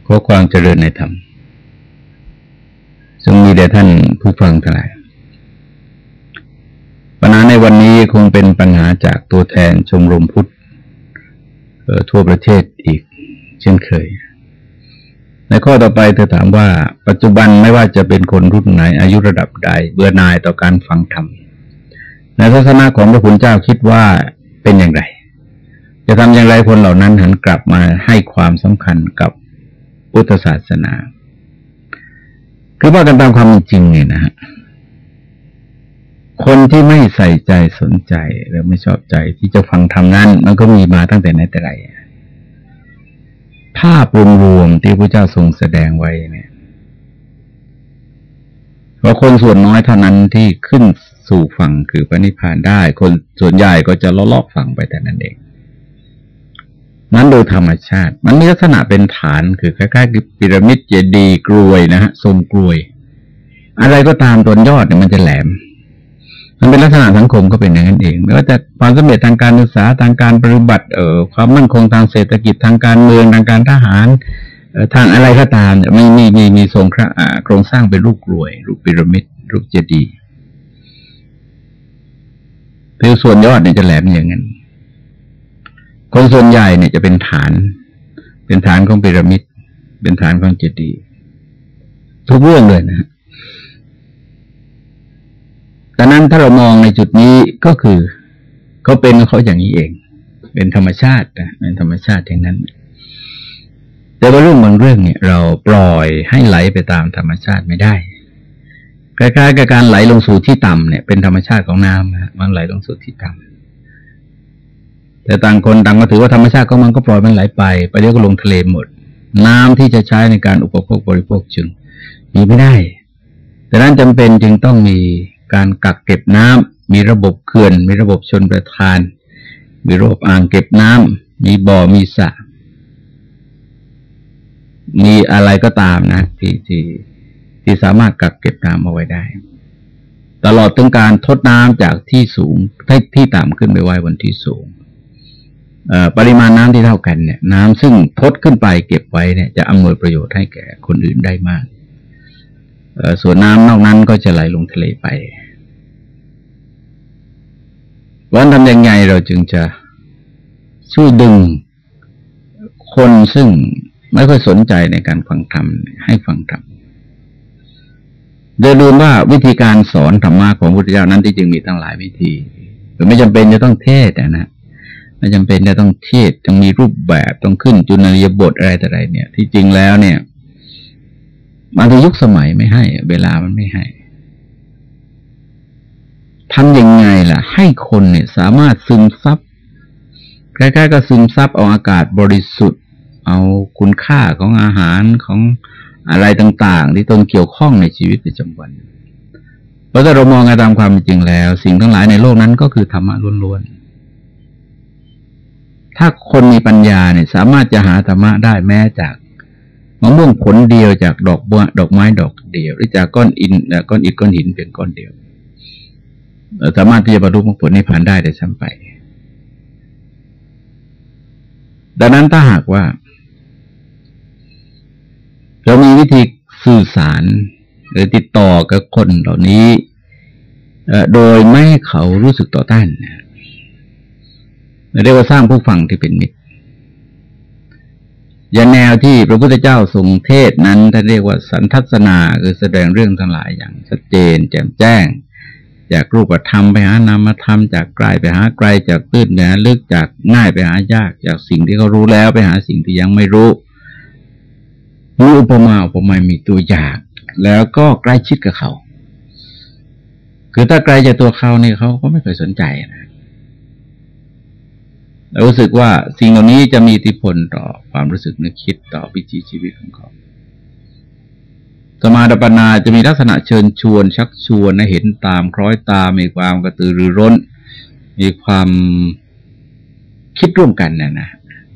ขอความเจริญในธรรมจงมีแด่ท่านผู้ฟังทั้งหลายปัญหาในวันนี้คงเป็นปัญหาจากตัวแทนชมรมพุทธทั่วประเทศอีกเช่นเคยในข้อต่อไปเธอถามว่าปัจจุบันไม่ว่าจะเป็นคนรุ่นไหนอายุระดับใดเบื่อหน่ายต่อการฟังธรรมในทัศนะของพระคุณเจ้าคิดว่าเป็นอย่างไรจะทำอย่างไรคนเหล่านั้นหันกลับมาให้ความสำคัญกับพุทธศาสนาคือว่ากันตามความจริงเนี่ยนะฮะคนที่ไม่ใส่ใจสนใจหรือไม่ชอบใจที่จะฟังธรรมนั้นมันก็มีมาตั้งแต่ไหนแต่ไรภาพรวมๆที่พระเจ้าทรงแสดงไว้เนี่ยว่าคนส่วนน้อยเท่านั้นที่ขึ้นสู่ฝั่งคือพระนิพพานได้คนส่วนใหญ่ก็จะลอกฝั่งไปแต่นั้นเองนั้นโดยธรรมชาติมันมีลักษณะเป็นฐานคือคล้ายๆพีระมิดเจดีย์กรวยนะฮะทรงกรวยอะไรก็ตามตัวยอดเนี่ยมันจะแหลมมันเป็นลักษณะสังคมก็เป็นอย่างนั้นเองไม่ว่าจะความสำเร็จทางการศึกษาทางการปฏิบัติความมั่นคงทางเศรษฐกิจทางการเมืองทางการทหารทางอะไรก็ตามเนี่ยมีทรงโครงสร้างเป็นรูปกรวยรูปพีระมิดรูปเจดีย์แต่ส่วนยอดเนี่ยจะแหลมอย่างนั้นคนส่วนใหญ่เนี่ยจะเป็นฐานของพีระมิดเป็นฐานของเจดีย์ทุกเรื่องเลยนะดังนั้นถ้าเรามองในจุดนี้ก็คือเขาเป็นเขาอย่างนี้เองเป็นธรรมชาตินะเป็นธรรมชาติอย่างนั้นแต่ว่าเรื่องบางเรื่องเนี่ยเราปล่อยให้ไหลไปตามธรรมชาติไม่ได้คล้ายๆกับการไหลลงสู่ที่ต่ำเนี่ยเป็นธรรมชาติของน้ำนะมันไหลลงสู่ที่ต่ำแต่ต่างคนต่างก็ถือว่าธรรมชาติของมันก็ปล่อยมันไหลไปเดี๋ยวก็ลงทะเลหมดน้ำที่จะใช้ในการอุปโภคบริโภคจึงมีไม่ได้แต่นั้นจำเป็นจึงต้องมีการกักเก็บน้ำมีระบบเขื่อนมีระบบชลประทานมีระบบอ่างเก็บน้ำมีบ่อมีสระมีอะไรก็ตามนะที่สามารถกักเก็บน้ำเอาไว้ได้ตลอดถึงการทดน้ำจากที่สูงที่ต่ำขึ้นไปไว้บนที่สูงปริมาณน้ำที่เท่ากันเนี่ยน้ำซึ่งทดขึ้นไปเก็บไว้เนี่ยจะอำนวยประโยชน์ให้แก่คนอื่นได้มากส่วนน้ำนอกนั้นก็จะไหลลงทะเลไปวันทำยังไงเราจึงจะช่วยดึงคนซึ่งไม่ค่อยสนใจในการฟังธรรมให้ฟังธรรมโดยรวมว่าวิธีการสอนธรรมะของพระพุทธเจ้านั้นที่จริงมีตั้งหลายวิธีไม่จำเป็นจะต้องเทศนะไม่จำเป็นจะต้องเทศต้องมีรูปแบบต้องขึ้นจุลนียบทอะไรแต่ไรเนี่ยที่จริงแล้วเนี่ยบางทียุคสมัยไม่ให้เวลามันไม่ให้ทำยังไงล่ะให้คนเนี่ยสามารถซึมซับคล้ายๆกับซึมซับเอาอากาศบริสุทธิ์เอาคุณค่าของอาหารของอะไรต่างๆที่ตนเกี่ยวข้องในชีวิตประจำวันเพราะถ้าเรามองกันตามความจริงแล้วสิ่งทั้งหลายในโลกนั้นก็คือธรรมะล้วนๆถ้าคนมีปัญญาเนี่ยสามารถจะหาธรรมะได้แม้จากมะม่วงผลเดียวจากดอกไม้ดอกเดียวหรือจากก้อนอิฐก้อนหินเพียงก้อนเดียวสามารถที่จะบรรลุมรรคผลนิพพานได้ซ้ำไปดังนั้นถ้าหากว่าเรามีวิธีสื่อสารหรือติดต่อกับคนเหล่านี้โดยไม่ให้เขารู้สึกต่อต้านเรียกว่าสร้างผู้ฟังที่เป็นมิตรอย่างแนวที่พระพุทธเจ้าทรงเทศนั้นท่านเรียกว่าสันทัศนาคือแสดงเรื่องทั้งหลายอย่างชัดเจนแจ่มแจ้งจากรูปธรรมไปหานามธรรมจากไกลไปหาไกลจากตื้นไปหาลึกจากง่ายไปหายากจากสิ่งที่เขารู้แล้วไปหาสิ่งที่ยังไม่รู้มีอุปมามีตัวอย่างแล้วก็ใกล้ชิดกับเขาคือถ้าไกลจากตัวเขาเนี่ยเขาก็ไม่เคยสนใจนะรู้สึกว่าสิ่งเหล่านี้จะมีอิทธิพลต่อความรู้สึกนึกคิดต่อวิถีชีวิตของเขาสมาธิปัญญาจะมีลักษณะเชิญชวนชักชวนให้เห็นตามคล้อยตามมีความกระตือรือร้นมีความคิดร่วมกันนะ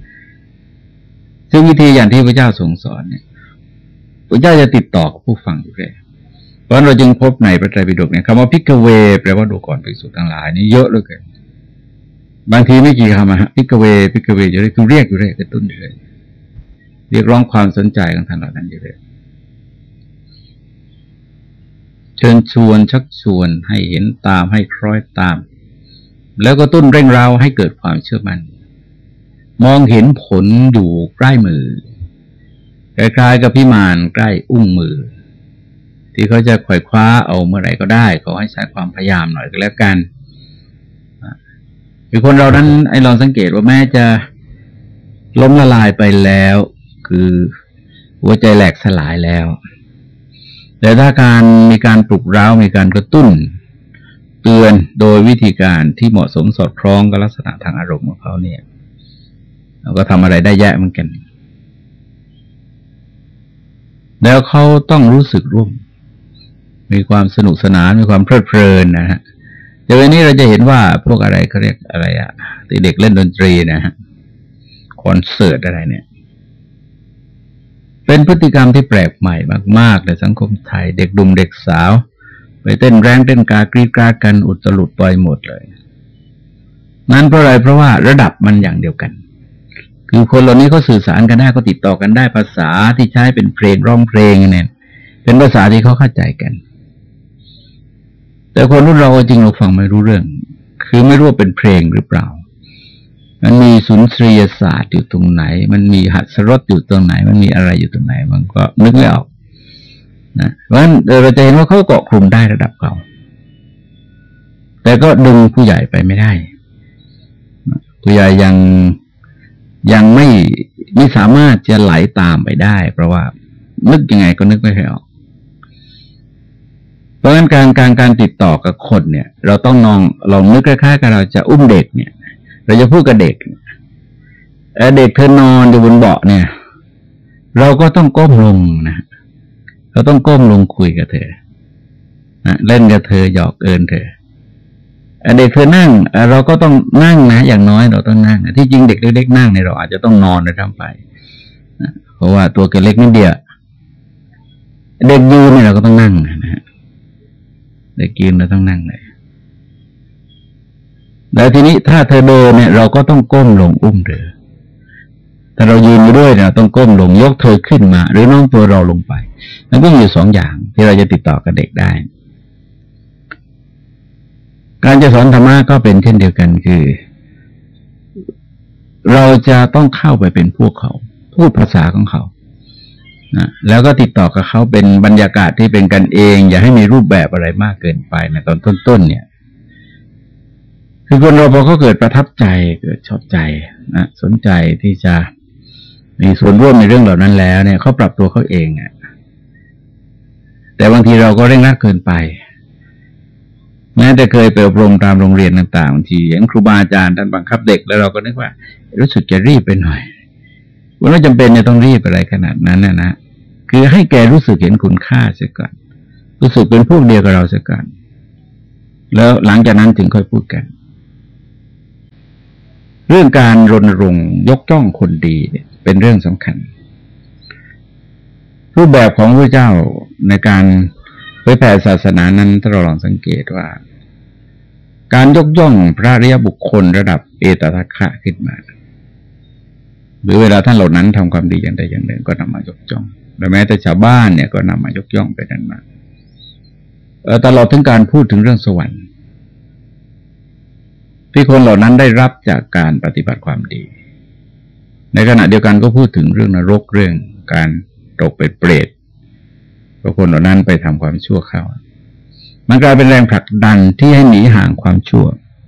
ซึ่งวิธีอย่างที่พระเจ้าทรงสอนเนี่ยพระเจ้าจะติดต่อกับผู้ฟังอยู่เลยเพราะเราจึงพบในพระไตรปิฎกเนี่ยคำว่าภิกขเวแปลว่าดูก่อนภิกษุทั้งหลายนี่เยอะเหลือเกินบางทีไม่กี่คำพิกเวจะเรียกอยู่เรื่อยกระตุ้นอยู่เลยเรียกร้องความสนใจของท่านเหล่านั้นอยู่เลยเชิญชวนชักชวนให้เห็นตามให้คล้อยตามแล้วก็ตุ้นเร่งเร้าให้เกิดความเชื่อมั่นมองเห็นผลอยู่ใกล้มือคล้ายๆกับพิมานใกล้อุ้งมือที่เขาจะไขว่คว้าเอาเมื่อไหร่ก็ได้ขอให้ใช้ความพยายามหน่อยก็แล้วกันคือคนเรานั้นไอ้ลองสังเกตว่าแม้จะล้มละลายไปแล้วคือหัวใจแหลกสลายแล้วแต่ถ้ามีการปลุกเร้ามีการกระตุ้นเตือนโดยวิธีการที่เหมาะสมสอดคล้องกับลักษณะทางอารมณ์ของเขาเนี่ยเราก็ทำอะไรได้แยะเหมือนกันแล้วเขาต้องรู้สึกร่วมมีความสนุกสนานมีความเพลิดเพลินนะฮะเดี๋ยววันนี้เราจะเห็นว่าพวกอะไรเขาเรียกอะไรอะที่เด็กเล่นดนตรีนะฮะคอนเสิร์ตอะไรเนี่ยเป็นพฤติกรรมที่แปลกใหม่มากๆในสังคมไทยเด็กดุมเด็กสาวไปเต้นแรงเต้นกากรีดกราดกันอุตลุดปล่อยหมดเลยนั้นเพราะอะไรเพราะว่าระดับมันอย่างเดียวกันคือคนเหล่านี้เขาสื่อสารกันได้เขาติดต่อกันได้ภาษาที่ใช้เป็นเพลงร้องเพลงเนี่ยเป็นภาษาที่เขาเข้าใจกันแต่คนรุ่นเราจริงเราฟังไม่รู้เรื่องคือไม่รู้ว่าเป็นเพลงหรือเปล่ามันมีสุนทรียศาสตร์อยู่ตรงไหนมันมีหัสรสอยู่ตรงไหนมันมีอะไรอยู่ตรงไหนมันก็นึกไม่ออกนะเพราะฉะนั้นเราจะเห็นว่าเขาเกาะกลุ่มได้ระดับเขาแต่ก็ดึงผู้ใหญ่ไปไม่ได้ผู้ใหญ่ยังไม่สามารถจะไหลตามไปได้เพราะว่านึกยังไงก็นึกไม่ออกเพราะฉะนั้นการติดต่อกับคนเนี่ยเราต้องลองนึกคล้ายๆกับเราจะอุ้มเด็กเนี่ยเราจะพูดกับเด็กเด็กเธอนอนอยู่บนเบาะเนี่ยเราก็ต้องก้มลงนะเราต้องก้มลงคุยกับเธอนะเล่นกับเธอหยอกเอิญเธอเด็กเธอนั่งเราก็ต้องนั่งนะอย่างน้อยเราต้องนั่งที่จริงเด็กเล็กๆนั่งเนี่ยเราอาจจะต้องนอนเลยทำไปนะเพราะว่าตัวแกเล็กนิดเดียวเด็กยืนเนี่ยเราก็ต้องนั่งนะฮะเด็กยืนเราต้องนั่งเลยแล้วทีนี้ถ้าเธอเดินเนี่ยเราก็ต้องก้มลงอุ้มเธอถ้าเรายืนอยู่ด้วยเนี่ยต้องก้มลงยกเธอขึ้นมาหรือน้อมตัวเราลงไปมันก็มีอยู่สองอย่างที่เราจะติดต่อกับเด็กได้การจะสอนธรรมะก็เป็นเช่นเดียวกันคือเราจะต้องเข้าไปเป็นพวกเขาพูดภาษาของเขานะแล้วก็ติดต่อกับเขาเป็นบรรยากาศที่เป็นกันเองอย่าให้มีรูปแบบอะไรมากเกินไปในตอนต้นๆเนี่ยคือคนเราพอเขาเกิดประทับใจเกิดชอบใจนะสนใจที่จะมีส่วนร่วมในเรื่องเหล่านั้นแล้วเนี่ยเขาปรับตัวเขาเองอ่ะแต่บางทีเราก็เร่งรัดเกินไปแม้แต่เคยไปอบรมตามโรงเรียนต่างๆบางทีเห็นครูบาอาจารย์ท่านบังคับเด็กแล้วเราก็นึกว่ารู้สึกจะรีบไปหน่อยว่าไม่จำเป็นจะต้องรีบอะไรขนาดนั้นนะคือให้แกรู้สึกเห็นคุณค่าเสียก่อนรู้สึกเป็นพวกเดียวกับเราเสียก่อนแล้วหลังจากนั้นถึงค่อยพูดกันเรื่องการรณรงค์ยกย่องคนดีเนี่ยเป็นเรื่องสำคัญรูปแบบของพระเจ้าในการเผยแผ่ศาสนานั้นถ้าเราลองสังเกตว่าการยกย่องพระอริยบุคคลระดับเอตทัคคะขึ้นมาหรือเวลาท่านเหล่านั้นทำความดีอย่างใดอย่างหนึ่งก็นำมายกย่องหรือแม้แต่ชาวบ้านเนี่ยก็นำมายกย่องไปนั้นมาตลอดถึงการพูดถึงเรื่องสวรรค์ที่คนเหล่านั้นได้รับจากการปฏิบัติความดีในขณะเดียวกันก็พูดถึงเรื่องนรกเรื่องการตกเป็นเปรตเพราะคนเหล่านั้นไปทำความชั่วเข้ามันกลายเป็นแรงผลักดันที่ให้หนีห่างความชั่ว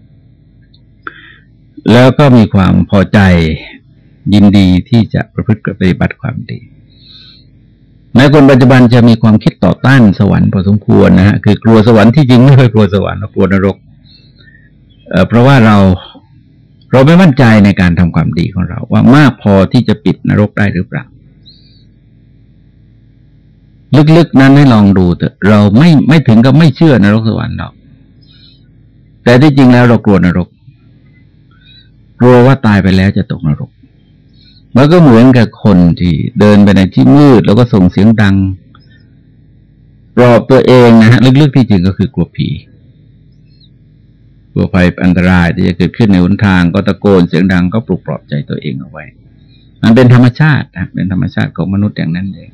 แล้วก็มีความพอใจยินดีที่จะประพฤติปฏิบัติความดีในคนปัจจุบันจะมีความคิดต่อต้านสวรรค์พอสมควรนะฮะคือกลัวสวรรค์ที่จริงไม่เคยกลัวสวรรค์เรากลัวนรกเพราะว่าเราไม่มั่นใจในการทำความดีของเราว่ามากพอที่จะปิดนรกได้หรือเปล่าลึกๆนั้นให้ลองดูเถอะเราไม่ถึงกับไม่เชื่อนรกสวรรค์หรอกแต่ที่จริงแล้วเรากลัวนรกกลัวว่าตายไปแล้วจะตกนรกมันก็เหมือนกับคนที่เดินไปในที่มืดแล้วก็ส่งเสียงดังปลอบตัวเองนะฮะลึกๆที่จริงก็คือกลัวผีกลัวภัยอันตรายที่จะเกิดขึ้นในหนทางก็ตะโกนเสียงดังก็ปลุกปลอบใจตัวเองเอาไว้มันเป็นธรรมชาตินะเป็นธรรมชาติของมนุษย์อย่างนั้นเอง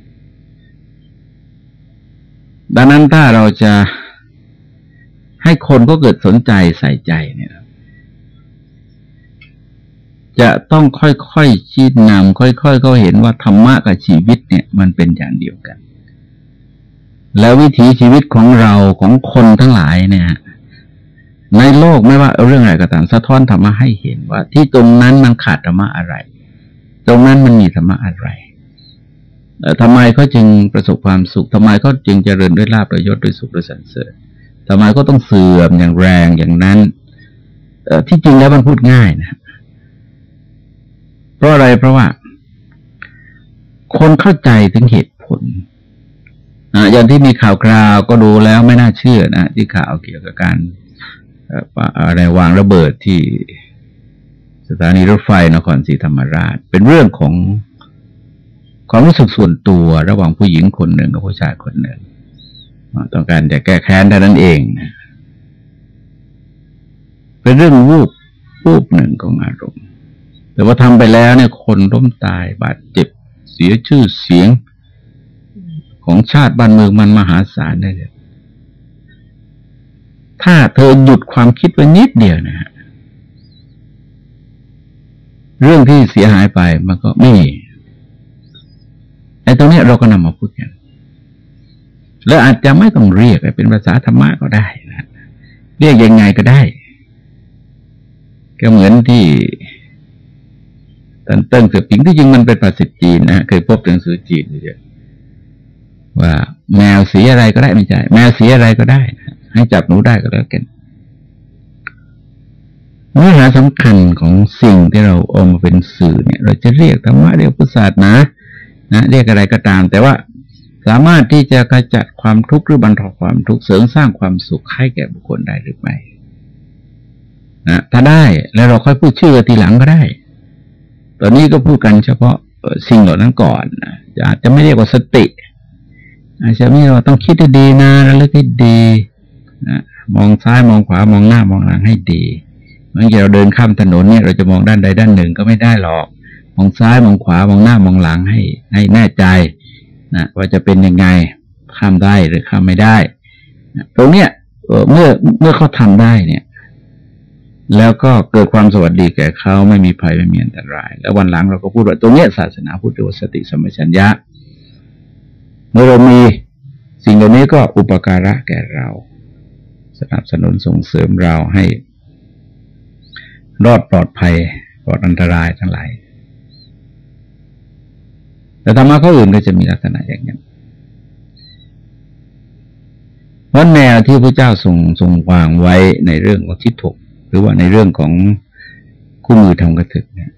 ดังนั้นถ้าเราจะให้คนก็เกิดสนใจใส่ใจเนี่ยจะต้องค่อยๆชี้นำค่อยๆเขาเห็นว่าธรรมะกับชีวิตเนี่ยมันเป็นอย่างเดียวกันแล้ววิถีชีวิตของเราของคนทั้งหลายเนี่ยในโลกไม่ว่าเรื่องอะไรก็ตามสะท้อนธรรมะให้เห็นว่าที่ตรงนั้นมันขาดธรรมะอะไรตรงนั้นมันมีธรรมะอะไรทำไมเขาจึงประสบความสุขทำไมเขาจึงเจริญด้วยลาภด้วยยศด้วยสุขด้วยสรรเสริญทำไมก็ต้องเสื่อมอย่างแรงอย่างนั้นที่จริงแล้วมันพูดง่ายนะเพราะอะไรเพราะว่าคนเข้าใจถึงเหตุผลอย่างที่มีข่าวคราวก็ดูแล้วไม่น่าเชื่อนะที่ข่าวเกี่ยวกับการอะไรวางระเบิดที่สถานีรถไฟนครศรีธรรมราชเป็นเรื่องของความรู้สึกส่วนตัวระหว่างผู้หญิงคนหนึ่งกับผู้ชายคนหนึ่งต้องการจะแก้แค้นเท่านั้นเองนะเป็นเรื่องวูบหนึ่งของอารมณ์แต่ว่าทำไปแล้วเนี่ยคนล้มตายบาดเจ็บเสียชื่อเสียงของชาติบ้านเมืองมันมหาศาลได้เลยถ้าเธอหยุดความคิดไว้นิดเดียวนะฮะเรื่องที่เสียหายไปมันก็ไม่มีไอ้ตรงนี้เราก็นำมาพูดกันแล้วอาจจะไม่ต้องเรียกเป็นภาษาธรรมะก็ได้นะเรียกยังไงก็ได้ก็เหมือนที่ตันเติ้งเสือผิงที่จริงมันเป็นภาษาจีนนะเคยพบหนังสือจีนเยอะว่าแมวสีอะไรก็ได้ไม่ใช่แมวสีอะไรก็ได้ให้จับหนูได้ก็แล้วกันเนื้อหาสำคัญของสิ่งที่เราเอามาเป็นสื่อเนี่ยเราจะเรียกธรรมะเรียกพุทธศาสนาเรียกอะไรก็ตามแต่ว่าสามารถที่จะกระจัดความทุกข์หรือบรรเทาความทุกข์เสริมสร้างความสุขให้แก่บุคคลได้หรือไม่นะถ้าได้แล้วเราค่อยพูดชื่อทีหลังก็ได้ตอนนี้ก็พูดกันเฉพาะสิ่งเหล่านั้นก่อนนะอาจจะไม่เรียกว่าสติอาจจะไม่เราต้องคิดให้ดีนะระลึกให้ดีนะมองซ้ายมองขวามองหน้ามองหลังให้ดีเมื่อกี้เราเดินข้ามถนนเนี่ยเราจะมองด้านใดด้านหนึ่งก็ไม่ได้หรอกมองซ้ายมองขวามองหน้ามองหลังให้แน่ใจนะว่าจะเป็นยังไงข้ามได้หรือข้ามไม่ได้ตรงเนี้ยเมื่อเขาทำได้เนี่ยแล้วก็เกิดความสวัสดีแก่เขาไม่มีภัยไม่มีอันตรายแล้ววันหลังเราก็พูดว่าตรงเนี้ยศาสนาพุทธวสติสัมปชัญญะเมื่อเรามีสิ่งเหล่านี้ก็อุปการะแก่เราสนับสนุนส่งเสริมเราให้รอดปลอดภัยปลอดอันตรายทั้งหลายแต่ธรรมะข้ออื่นก็จะมีลักษณะอย่างนั้นเพราะแนวที่พระเจ้าทรงวางไว้ในเรื่องของทิฏฐกหรือว่าในเรื่องของคู่มือทำกระถึกเนี่ย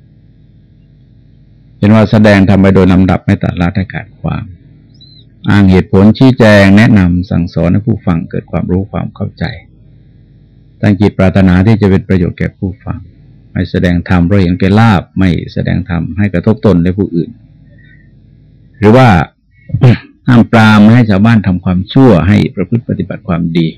เป็นว่าแสดงทำไปโดยลำดับไม่ตัดละให้ขาดความอ้างเหตุผลชี้แจงแนะนำสั่งสอนให้ผู้ฟังเกิดความรู้ความเข้าใจตั้งจิตปรารถนาที่จะเป็นประโยชน์แก่ผู้ฟังไม่แสดงธรรมเพราะเห็นแก่ลาภไม่แสดงธรรมให้กระทบตนและผู้อื่นหรือว่า ห้ามปรามให้ชาวบ้านทำความชั่วให้ประพฤติปฏิบัติความดี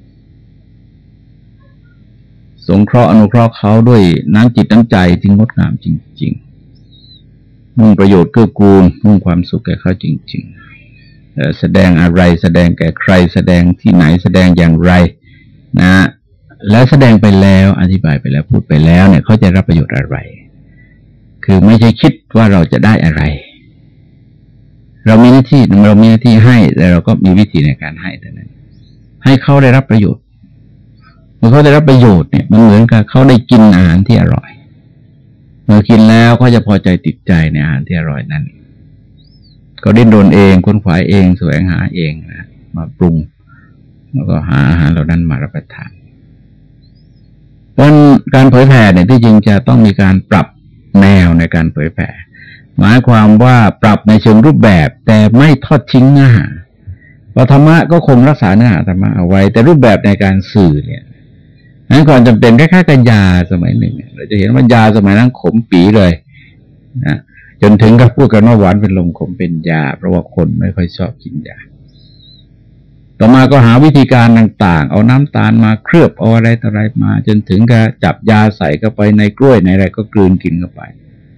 สงเคราะห์อนุเคราะห์เขาด้วยน้ำจิตน้ำใจที่งดงามจริงๆมุ่งประโยชน์เกื้อกูลมุ่งความสุขแก่เขาจริงๆแสดงอะไรแสดงแก่ใครแสดงที่ไหนแสดงอย่างไรนะแล้วแสดงไปแล้วอธิบายไปแล้วพูดไปแล้วเนี่ยเขาจะรับประโยชน์อะไรคือไม่ใช่คิดว่าเราจะได้อะไรเรามีหน้าที่ให้แต่เราก็มีวิธีในการให้เท่านั้นให้เขาได้รับประโยชน์เมื่อเขาได้รับประโยชน์เนี่ยมันเหมือนกับเขาได้กินอาหารที่อร่อยเมื่อกินแล้วก็จะพอใจติดใจในอาหารที่อร่อยนั้นก็ดิ้นรนเองค้นขวายเองแสวงหาเองนะมาปรุงแล้วก็หาอาหารเหล่านั้นมารับประทานเพราะการเผยแผ่เนี่ยที่จริงจะต้องมีการปรับแนวในการเผยแผ่หมายความว่าปรับในเชิงรูปแบบแต่ไม่ทอดทิ้งเนื้อหาเพราะธรรมะก็คงรักษาเนื้อหาธรรมะเอาไว้แต่รูปแบบในการสื่อเนี่ยนั้นก่อนจำเป็นคล้ายๆกับยาสมัยหนึ่งเราจะเห็นว่ายาสมัยนั้นขมปีเลยนะจนถึงกับพูดกันว่าหวานเป็นลมขมเป็นยาเพราะว่าคนไม่ค่อยชอบกินยาต่อมาก็หาวิธีการต่างๆเอาน้ำตาลมาเคลือบเอาอะไรต่ออะไรมาจนถึงกับจับยาใส่เข้าไปในกล้วยในอะไรก็กลืนกินเข้าไป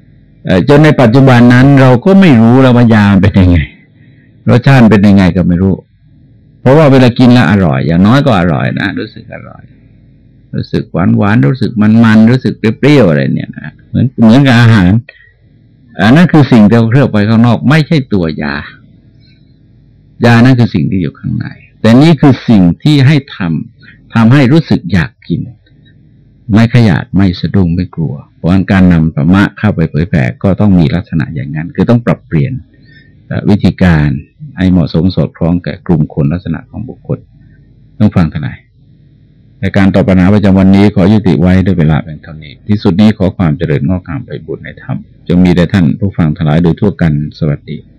จนในปัจจุบันนั้นเราก็ไม่รู้แล้วว่ายาเป็นยังไงรสชาติเป็นยังไงก็ไม่รู้เพราะว่าเวลากินแล้วอร่อยอย่างน้อยก็อร่อยนะรู้สึกอร่อยรู้สึกหวานรู้สึกมันรู้สึกเปรี้ยวอะไรเนี่ยนะเหมือนกับอาหารอันนั้นคือสิ่งที่เราเคลือบไปข้างนอกไม่ใช่ตัวยายานั่นคือสิ่งที่อยู่ข้างในแต่นี่คือสิ่งที่ให้ทำให้รู้สึกอยากกินไม่ขยาดไม่สะดุ้งไม่กลัวเพราะการนำธรรมะเข้าไปเผยแผ่ก็ต้องมีลักษณะอย่างนั้นคือต้องปรับเปลี่ยนวิธีการให้เหมาะสมสอดคล้องแก่กลุ่มคนลักษณะของบุคคลต้องฟังทนายในการตอบปัญหาประจำวันนี้ขอยุติไว้ด้วยเวลาเพียงเท่านี้ที่สุดนี้ขอความเจริญงอกงามไปบุญในธรรมจงมีแด่ท่านผู้ฟังทั้งหลายโดยทั่วกันสวัสดี